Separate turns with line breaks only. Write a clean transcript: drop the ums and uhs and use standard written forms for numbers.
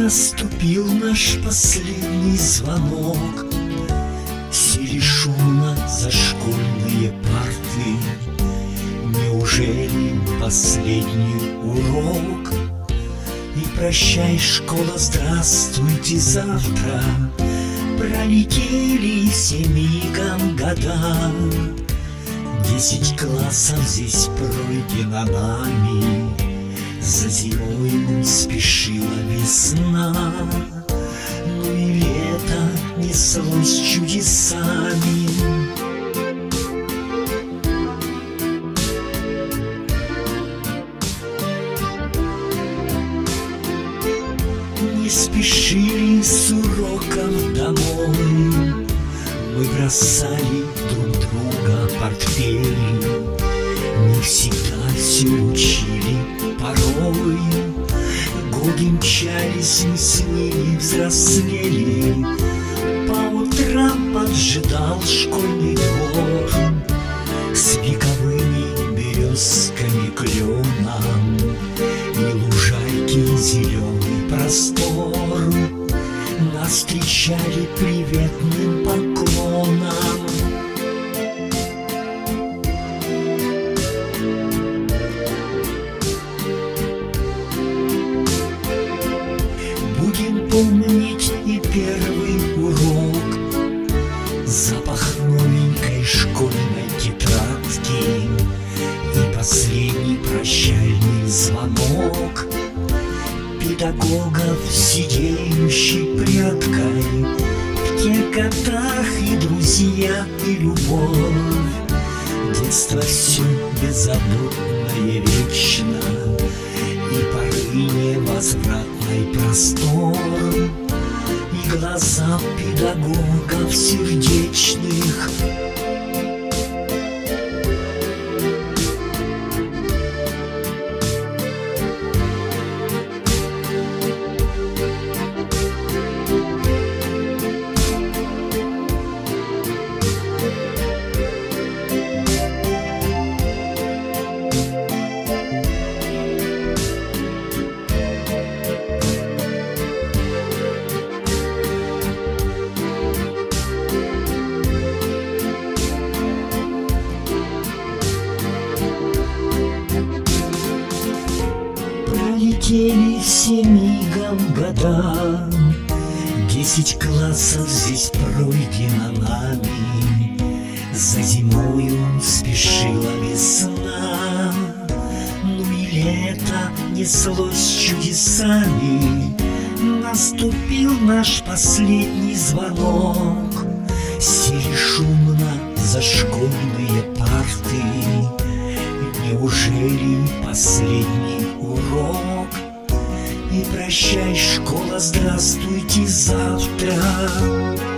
Наступил наш последний звонок, сели шумно за школьные парты. Неужели последний урок? И прощай, школа, здравствуйте завтра. Пролетели все мигом года. 10 классов здесь пройдено нами. За зимой спешила весна, ну и лето неслось чудесами. Не спешили с уроков домой, мы бросали друг друга портфели. Не всегда все учили порой, годы мчались, мы с ними взрослели. По утрам поджидал школьный двор с вековыми березками, кленом и лужайки зеленый простор. Нас встречали приветным поклоном. Будем помнить и первый урок, запах новенькой школьной тетрадки и последний прощальный звонок педагогов, сидеющий прядкой, в тех годах и друзья, и любовь. Детство все беззаботное, вечно, и поры невозвратный простор, и глаза педагогов сердечных. Пролетели все мигом года, 10 классов здесь пройдено нами. За зимою спешила весна, ну и лето неслось чудесами. Наступил наш последний звонок, сели шумно за школьные парты. Неужели последний урок? И прощай, школа, здравствуйте завтра.